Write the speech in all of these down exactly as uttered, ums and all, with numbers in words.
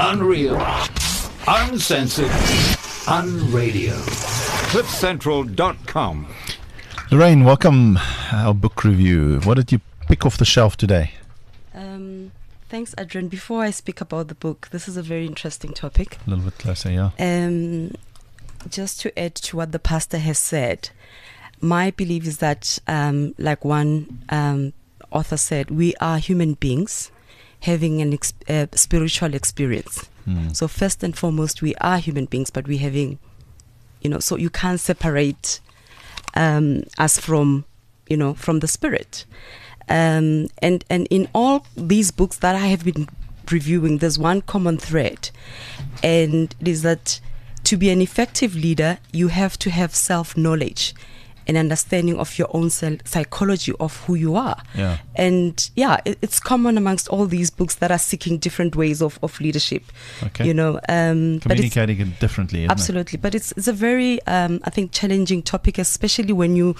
Unreal. Uncensored. Unradio. cliff central dot com. Lorraine, welcome. Our book review. What did you pick off the shelf today? Um, thanks, Adrian. Before I speak about the book, this is a very interesting topic. A little bit closer, yeah. Um, just to add to what the pastor has said, my belief is that, um, like one um, author said, we are human beings having an ex- uh, spiritual experience. Mm. So first and foremost, we are human beings, but we're having, you know, so you can't separate um, us from, you know, from the spirit. Um, and, and in all these books that I have been reviewing, there's one common thread, and it is that to be an effective leader, you have to have self-knowledge, an understanding of your own psychology of who you are. Yeah. And yeah, it, it's common amongst all these books that are seeking different ways of, of leadership. Okay. You know, um, communicating it differently. Isn't absolutely. It? But it's it's a very, um, I think, challenging topic, especially when you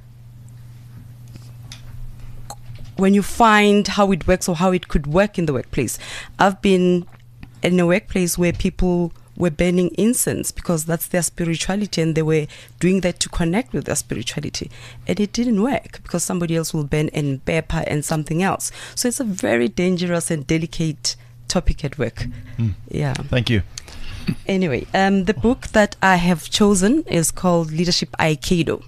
when you find how it works or how it could work in the workplace. I've been in a workplace where people were burning incense because that's their spirituality, and they were doing that to connect with their spirituality, and it didn't work because somebody else will burn and pepper and something else. So it's a very dangerous and delicate topic at work. Mm. Yeah. Thank you. Anyway, um, the book that I have chosen is called Leadership Aikido.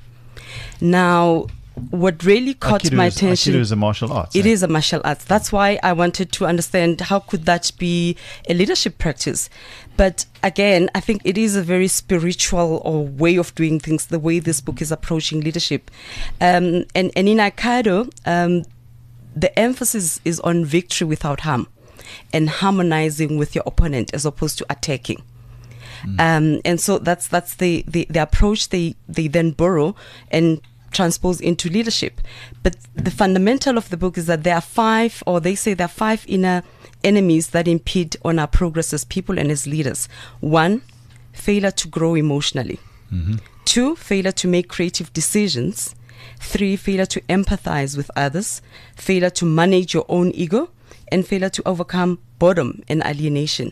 Now, what really caught Aikido my is, attention... Aikido is a martial arts. It eh? is a martial arts. That's why I wanted to understand how could that be a leadership practice. But again, I think it is a very spiritual or way of doing things, the way this book is approaching leadership. Um, and, and in Aikido, um, the emphasis is on victory without harm and harmonizing with your opponent as opposed to attacking. Mm. Um, and so that's that's the, the, the approach they, they then borrow and transpose into leadership. But the fundamental of the book is that there are five, or they say there are five inner enemies that impede on our progress as people and as leaders. One, failure to grow emotionally. Mm-hmm. Two, failure to make creative decisions. Three, failure to empathize with others. Failure to manage your own ego. And failure to overcome boredom and alienation.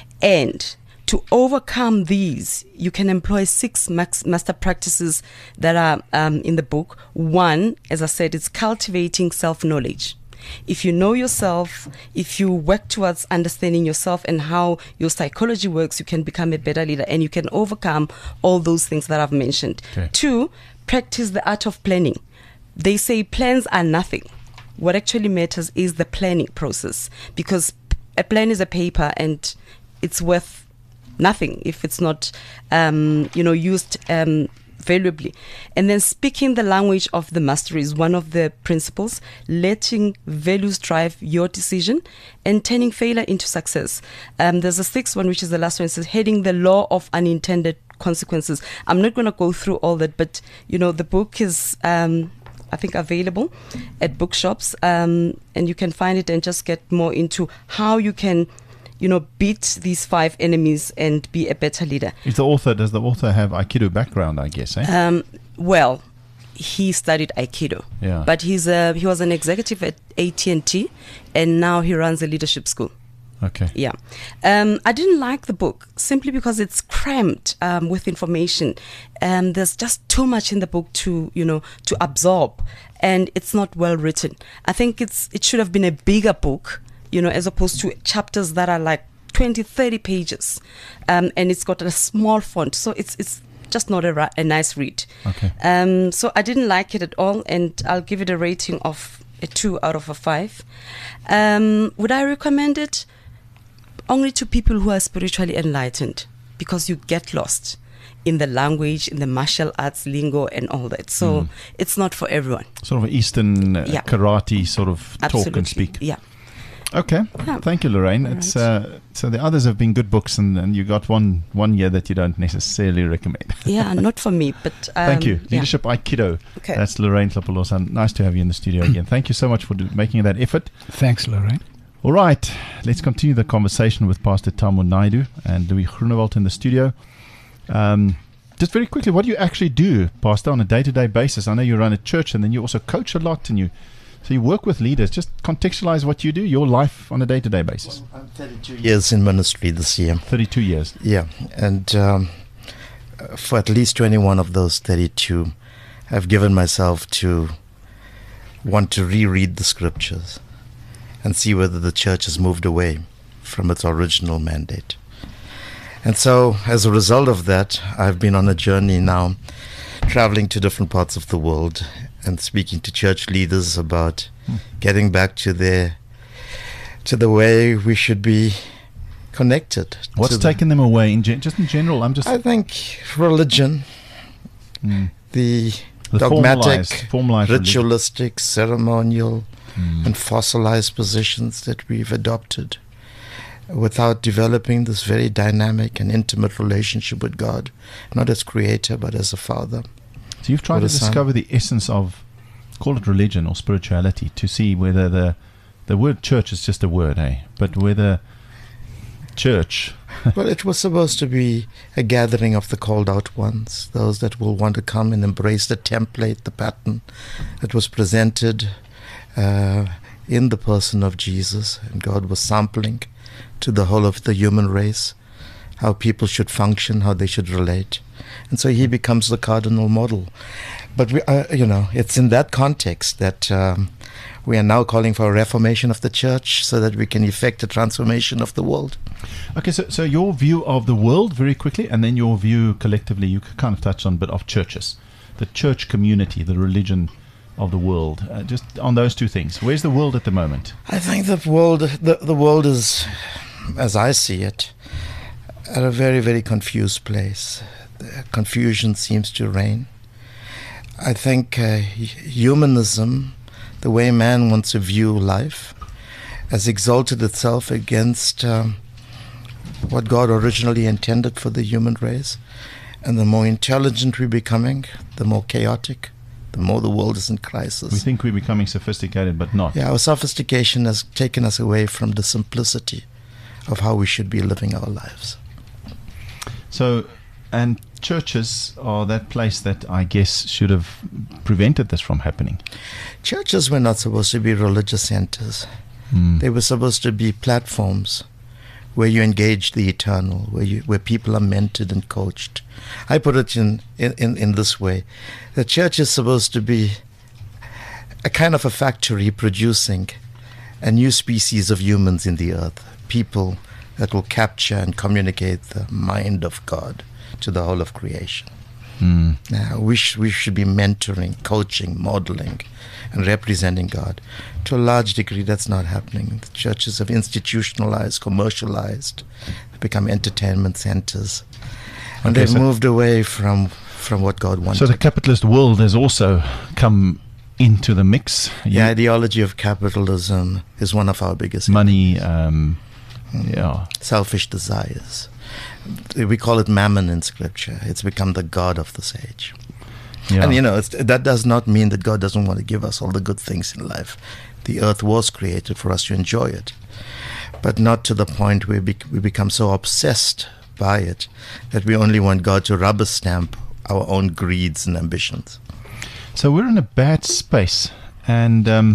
And to overcome these, you can employ six max master practices that are um, in the book. One, as I said, is cultivating self-knowledge. If you know yourself, if you work towards understanding yourself and how your psychology works, you can become a better leader and you can overcome all those things that I've mentioned. Okay. Two, practice the art of planning. They say plans are nothing. What actually matters is the planning process, because a plan is a paper and it's worth nothing if it's not, um, you know, used um, valuably. And then speaking the language of the master is one of the principles, letting values drive your decision and turning failure into success. Um, there's a sixth one, which is the last one. It says heading the law of unintended consequences. I'm not going to go through all that, but, you know, the book is... Um, I think available at bookshops, um, and you can find it and just get more into how you can, you know, beat these five enemies and be a better leader. Is the author, does the author have Aikido background, I guess, eh? Um, well, he studied Aikido, yeah. but he's a, he was an executive at A T and T, and now he runs a leadership school. Okay. Yeah. Um, I didn't like the book simply because it's crammed um, with information. Um, there's just too much in the book to, you know, to absorb, and it's not well written. I think it's it should have been a bigger book, you know, as opposed to chapters that are like twenty, thirty pages, um, and it's got a small font, so it's it's just not a, ra- a nice read. Okay. Um, so I didn't like it at all, and I'll give it a rating of a two out of a five. Um, would I recommend it? Only to people who are spiritually enlightened, because you get lost in the language, in the martial arts lingo and all that. So mm. it's not for everyone. Sort of Eastern uh, yeah. karate sort of Absolutely. talk and speak. Yeah. Okay. Yeah. Thank you, Lorraine. All it's right. uh, so the others have been good books, and, and you got one one year that you don't necessarily recommend. Yeah, not for me, but um, thank you. Yeah. Leadership Aikido. Okay. That's Lorraine Tlhapolosa. Nice to have you in the studio again. Thank you so much for do- making that effort. Thanks, Lorraine. All right, let's continue the conversation with Pastor Tamo Naidu and Louis Groenewald in the studio. Um, just very quickly, what do you actually do, Pastor, on a day-to-day basis? I know you run a church, and then you also coach a lot, and you So you work with leaders. Just contextualize what you do, your life on a day-to-day basis. I'm thirty-two years in ministry this year. thirty-two years. Yeah, and um, for at least twenty-one of those thirty-two, I've given myself to want to reread the scriptures and see whether the church has moved away from its original mandate. And so, as a result of that, I've been on a journey now, traveling to different parts of the world and speaking to church leaders about hmm. getting back to their to the way we should be connected. What's taken them away in gen- just in general? I'm just. I think religion, mm. the, the dogmatic, formalized, formalized ritualistic, religion. ceremonial, mm. and fossilized positions that we've adopted, without developing this very dynamic and intimate relationship with God, not as creator but as a father. So you've tried to discover the essence of, call it religion or spirituality, to see whether the the word church is just a word, eh? But whether church... Well, it was supposed to be a gathering of the called out ones, those that will want to come and embrace the template, the pattern that was presented uh, in the person of Jesus, and God was sampling to the whole of the human race how people should function, how they should relate. And so he becomes the cardinal model. But, we, uh, you know, it's in that context that um, we are now calling for a reformation of the church so that we can effect a transformation of the world. Okay, so, so your view of the world, very quickly, and then your view collectively, you kind of touched on a bit of churches, the church community, the religion of the world. Uh, just on those two things, where's the world at the moment? I think the world, the, the world is, as I see it, at a very, very confused place. The confusion seems to reign. I think uh, humanism, the way man wants to view life, has exalted itself against um, what God originally intended for the human race. And the more intelligent we're becoming, the more chaotic, the more the world is in crisis. We think we're becoming sophisticated, but not. Yeah, our sophistication has taken us away from the simplicity of how we should be living our lives. So, and churches are that place that I guess should have prevented this from happening. Churches were not supposed to be religious centers. Mm. They were supposed to be platforms where you engage the eternal, where you, where people are mentored and coached. I put it in, in, in this way. The church is supposed to be a kind of a factory producing a new species of humans in the earth, people that will capture and communicate the mind of God to the whole of creation. Mm. Now, we, sh- we should be mentoring, coaching, modeling, and representing God. To a large degree, that's not happening. The churches have institutionalized, commercialized, become entertainment centers, and okay, they've so moved away from, from what God wanted. So the capitalist world has also come into the mix. The you ideology of capitalism is one of our biggest money. Um, Yeah, selfish desires. We call it mammon in Scripture. It's become the god of this age. Yeah. And you know, it's, that does not mean that God doesn't want to give us all the good things in life. The earth was created for us to enjoy it, but not to the point where we, we become so obsessed by it that we only want God to rubber stamp our own greeds and ambitions. So we're in a bad space, and um,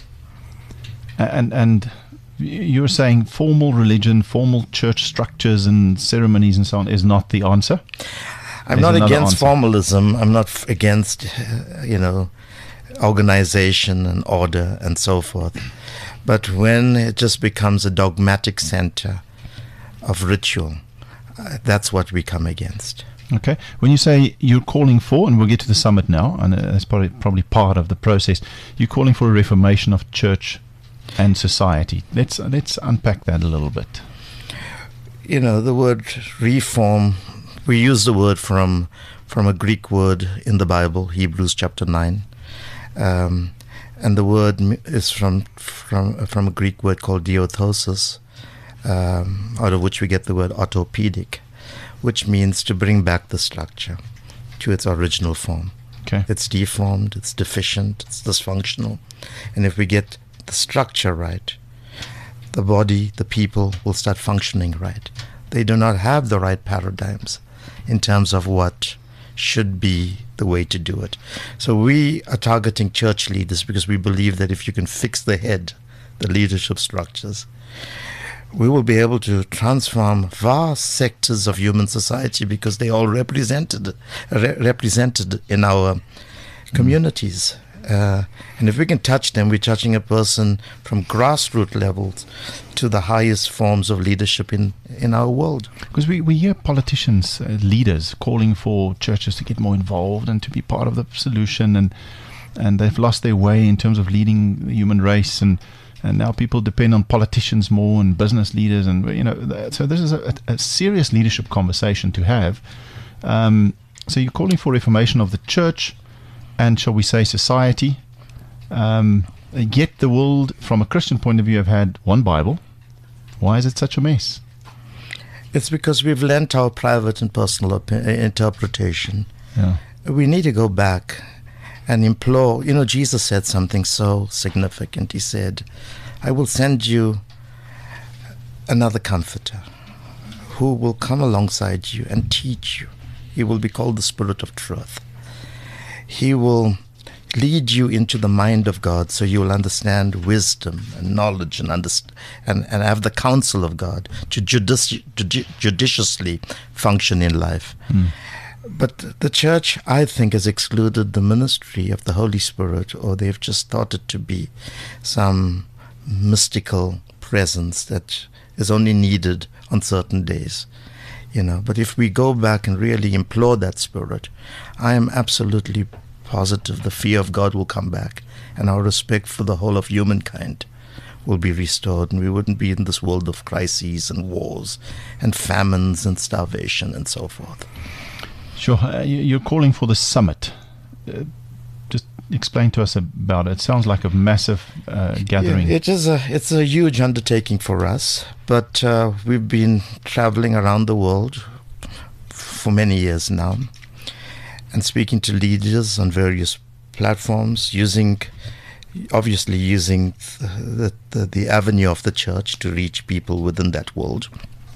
and and. You were saying formal religion, formal church structures and ceremonies and so on is not the answer? I'm not against formalism. I'm not f- against, uh, you know, organization and order and so forth. But when it just becomes a dogmatic center of ritual, uh, that's what we come against. Okay. When you say you're calling for, and we'll get to the summit now, and that's probably, probably part of the process, you're calling for a reformation of church and society. Let's let's unpack that a little bit. You know, the word reform, we use the word from from a Greek word in the Bible, Hebrews chapter nine, um, and the word is from from from a Greek word called diorthosis, um, out of which we get the word orthopedic, which means to bring back the structure to its original form. Okay. It's deformed, it's deficient, it's dysfunctional, and if we get the structure right, the body, the people will start functioning right. They do not have the right paradigms in terms of what should be the way to do it. So we are targeting church leaders because we believe that if you can fix the head, the leadership structures, we will be able to transform vast sectors of human society because they are all represented re- represented in our communities. Uh, and if we can touch them, we're touching a person from grassroots levels to the highest forms of leadership in, in our world. Because we, we hear politicians, uh, leaders, calling for churches to get more involved and to be part of the solution, and and they've lost their way in terms of leading the human race, and and now people depend on politicians more and business leaders, and you know, th- so this is a, a serious leadership conversation to have. Um, so you're calling for reformation of the church and, shall we say, society. Um, yet the world, from a Christian point of view, have had one Bible. Why is it such a mess? It's because we've lent our private and personal op- interpretation. Yeah. We need to go back and implore. You know, Jesus said something so significant. He said, I will send you another comforter who will come alongside you and teach you. He will be called the Spirit of Truth. He will lead you into the mind of God, so you will understand wisdom and knowledge and underst- and, and have the counsel of God to judici- judi- judiciously function in life. Mm. But the church, I think, has excluded the ministry of the Holy Spirit, or they've just thought it to be some mystical presence that is only needed on certain days. You know, but if we go back and really implore that Spirit, I am absolutely positive the fear of God will come back, and our respect for the whole of humankind will be restored, and we wouldn't be in this world of crises and wars and famines and starvation and so forth. Sure. Uh, you're calling for the summit. Uh, just explain to us about it. It sounds like a massive uh, gathering. Yeah, it is a it's a huge undertaking for us, but uh, we've been traveling around the world for many years now and speaking to leaders on various platforms, using obviously using the, the, the avenue of the church to reach people within that world.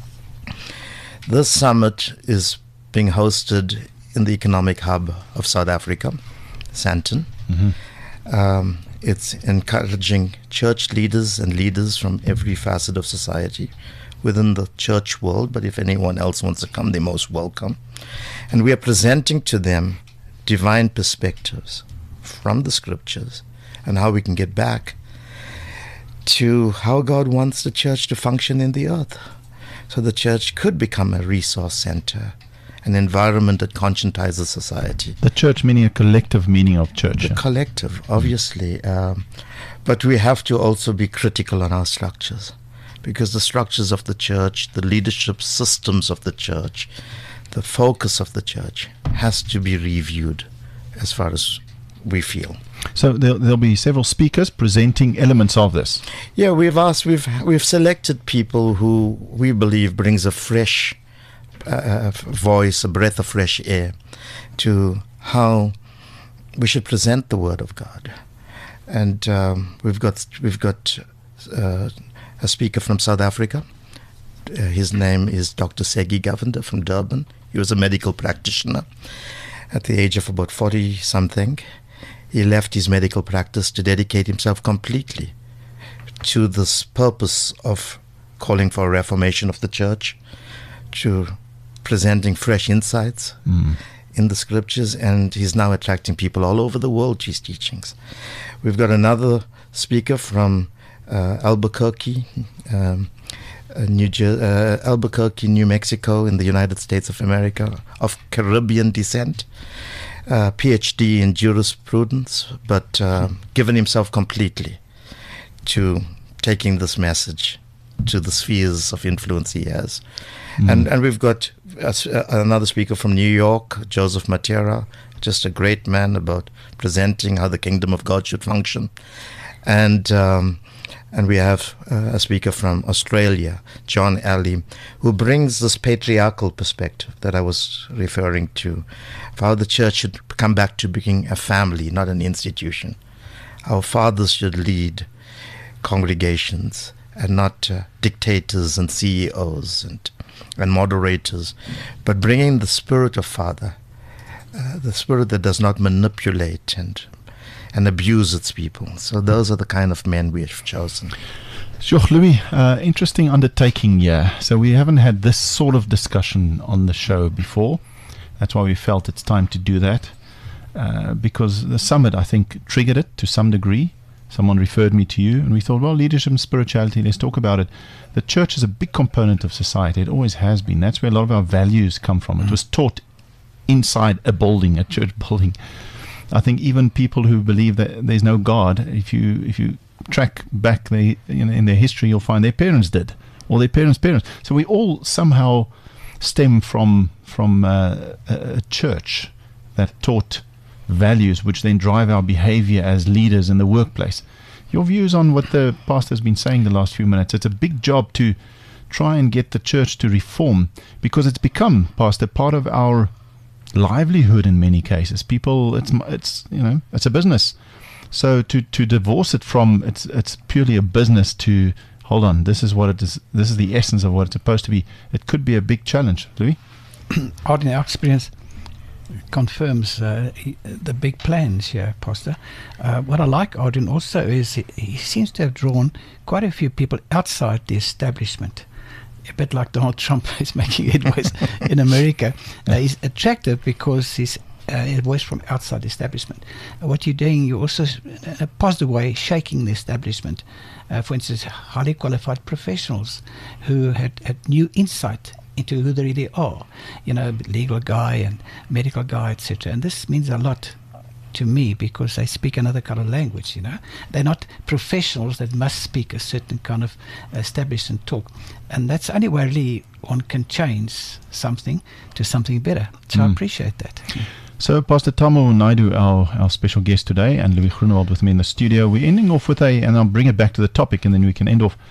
This summit is being hosted in the economic hub of South Africa, Sandton. Mm-hmm. Um, it's encouraging church leaders and leaders from every facet of society within the church world, but if anyone else wants to come, they're most welcome. And we are presenting to them divine perspectives from the scriptures and how we can get back to how God wants the church to function in the earth. So the church could become a resource center, an environment that conscientizes society. The church meaning a collective meaning of church. The yeah. collective, obviously. Um, but we have to also be critical on our structures, because the structures of the church, the leadership systems of the church, the focus of the church has to be reviewed as far as we feel. So there'll, there'll be several speakers presenting elements of this. Yeah, we've asked, we've we've selected people who we believe brings a fresh uh, voice, a breath of fresh air to how we should present the Word of God. And um, we've got we've got uh, a speaker from South Africa. Uh, his name is Doctor Segi Govender from Durban. He was a medical practitioner at the age of about forty something. He left his medical practice to dedicate himself completely to this purpose of calling for a reformation of the church, to presenting fresh insights mm. in the scriptures, and he's now attracting people all over the world to his teachings. We've got another speaker from uh, Albuquerque, um, uh, New Jer- uh, Albuquerque, New Mexico, in the United States of America, of Caribbean descent. Uh, P H D in jurisprudence, but uh, given himself completely to taking this message to the spheres of influence he has. Mm. And and we've got uh, another speaker from New York, Joseph Matera, just a great man about presenting how the kingdom of God should function. And um, and we have uh, a speaker from Australia, John Alley, who brings this patriarchal perspective that I was referring to, of how the church should come back to being a family, not an institution. Our fathers should lead congregations and not uh, dictators and C E Os and, and moderators, but bringing the spirit of father uh, the spirit that does not manipulate and and abuse its people. So those are the kind of men we have chosen. Sure, Louis, uh, interesting undertaking here. So we haven't had this sort of discussion on the show before. That's why we felt it's time to do that. Uh, because the summit, I think, triggered it to some degree. Someone referred me to you, and we thought, well, leadership and spirituality, let's talk about it. The church is a big component of society. It always has been. That's where a lot of our values come from. It was taught inside a building, a church building. I think even people who believe that there's no God, if you if you track back the, you know, in their history, you'll find their parents did, or their parents' parents. So we all somehow stem from from uh, a church that taught values which then drive our behavior as leaders in the workplace. Your views on what the pastor's been saying the last few minutes? It's a big job to try and get the church to reform, because it's become, Pastor, part of our livelihood in many cases. People, it's it's you know, it's a business. So to to divorce it from it's it's purely a business to hold on, this is what it is, this is the essence of what it's supposed to be. It could be a big challenge, Louis. Out in our experience confirms uh, he, the big plans here, Pastor. Uh, what I like Arden also is he, he seems to have drawn quite a few people outside the establishment. A bit like Donald Trump is making headways in America. Uh, he's attractive because he's uh, a voice from outside the establishment. Uh, what you're doing, you're also, in a positive way, shaking the establishment. Uh, for instance, highly qualified professionals who had, had new insight into who they really are, you know, legal guy and medical guy, et cetera. And this means a lot to me because they speak another kind of language, you know. They're not professionals that must speak a certain kind of established and talk. And that's the only way really one can change something to something better. So mm. I appreciate that. So Pastor Tamo Naidu, our, our special guest today, and Louis Groenewald with me in the studio. We're ending off with a, and I'll bring it back to the topic and then we can end off.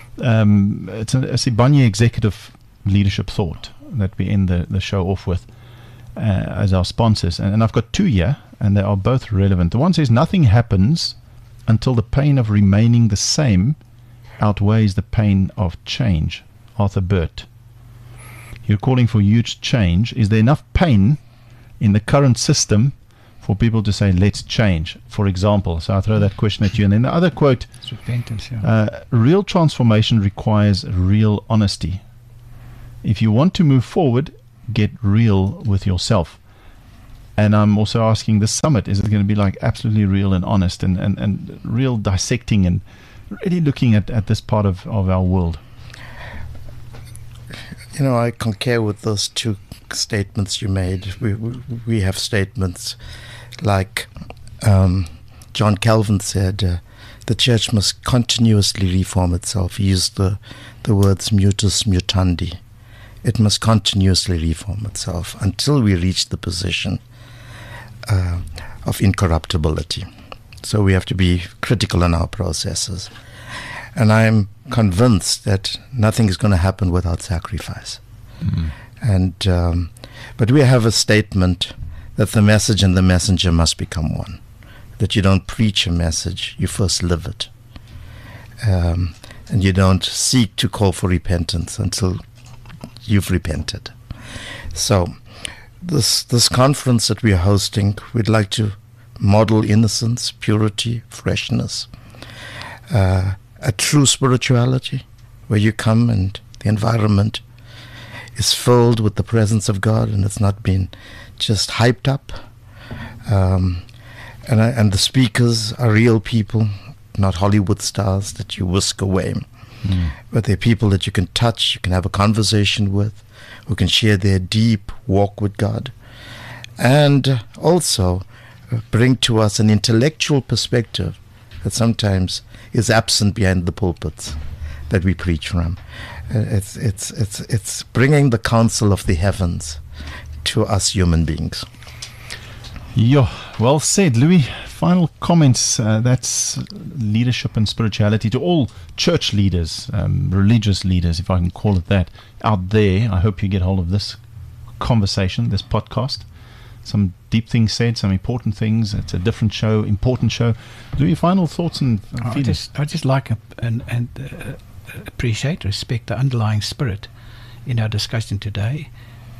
Um, it's a, a Sibanye executive leadership thought that we end the, the show off with uh, as our sponsors. And, and I've got two here, and they are both relevant. The one says, nothing happens until the pain of remaining the same outweighs the pain of change. Arthur Burt. You're calling for huge change. Is there enough pain in the current system for people to say, let's change, for example? So I'll throw that question at you. And then the other quote, it's repentance, yeah. uh, real transformation requires real honesty. If you want to move forward, get real with yourself. And I'm also asking the summit, is it going to be like absolutely real and honest and, and, and real dissecting and really looking at, at this part of, of our world? You know, I concur with those two statements you made. We we, we have statements like um, John Calvin said, uh, the church must continuously reform itself. He used the, the words mutus mutandi. It must continuously reform itself until we reach the position uh, of incorruptibility. So we have to be critical in our processes. And I'm convinced that nothing is going to happen without sacrifice. Mm-hmm. And um, but we have a statement that the message and the messenger must become one. That you don't preach a message, you first live it. Um, and you don't seek to call for repentance until you've repented. So this this conference that we are hosting, we'd like to model innocence, purity, freshness, uh, a true spirituality where you come and the environment is filled with the presence of God and it's not been just hyped up. Um, and, I, and the speakers are real people, not Hollywood stars that you whisk away. Mm. But they're people that you can touch, you can have a conversation with, who can share their deep walk with God. And also bring to us an intellectual perspective that sometimes is absent behind the pulpits that we preach from. It's, it's, it's, it's bringing the counsel of the heavens to us human beings. Yeah, well said, Louis. Final comments. Uh, that's leadership and spirituality to all church leaders, um, religious leaders, if I can call it that, out there. I hope you get hold of this conversation, this podcast. Some deep things said, some important things. It's a different show, important show. Louis, final thoughts and I feelings? just, I just like a, and, and uh, appreciate, respect the underlying spirit in our discussion today.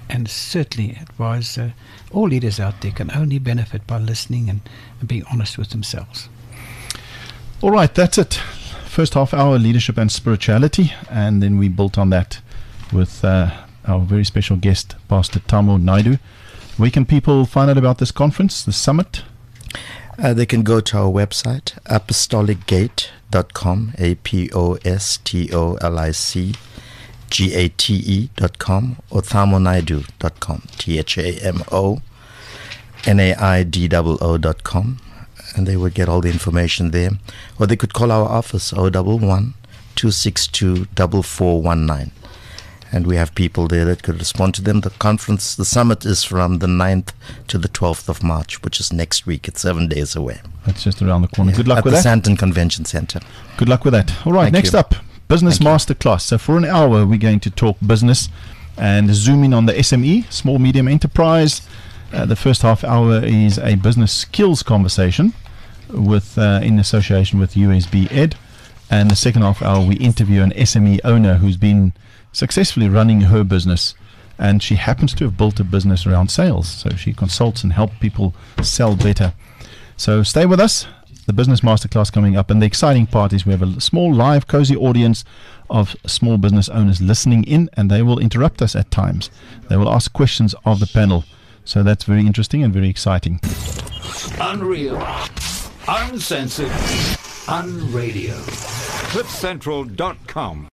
and certainly advise uh, all leaders out there can only benefit by listening and, and being honest with themselves. All right, that's it. First half hour, leadership and spirituality, and then we built on that with uh, our very special guest, Pastor Thamo Naidoo. Where can people find out about this conference, the summit? Uh, they can go to our website, apostolic gate dot com, A P O S T O L I C G A T E dot com, or thamo naidoo dot com, T H A M O N A I D O O dot com, and they would get all the information there. Or they could call our office, oh one one, two six two, four four one nine. And we have people there that could respond to them. The conference, the summit is from the ninth to the twelfth of March, which is next week. It's seven days away. That's just around the corner. Yeah, Good luck at with the that. Sandton Convention Center. Good luck with that. All right, Thank next you. up, Business Thank you. Masterclass. So for an hour, we're going to talk business and zoom in on the S M E, small medium enterprise. Uh, the first half hour is a business skills conversation with uh, in association with U S B Ed. And the second half hour, we interview an S M E owner who's been successfully running her business, and she happens to have built a business around sales. So she consults and helps people sell better. So stay with us. The Business Masterclass coming up, and the exciting part is we have a small live cozy audience of small business owners listening in, and they will interrupt us at times. They will ask questions of the panel. So that's very interesting and very exciting. Unreal, uncensored, unradio. cliff central dot com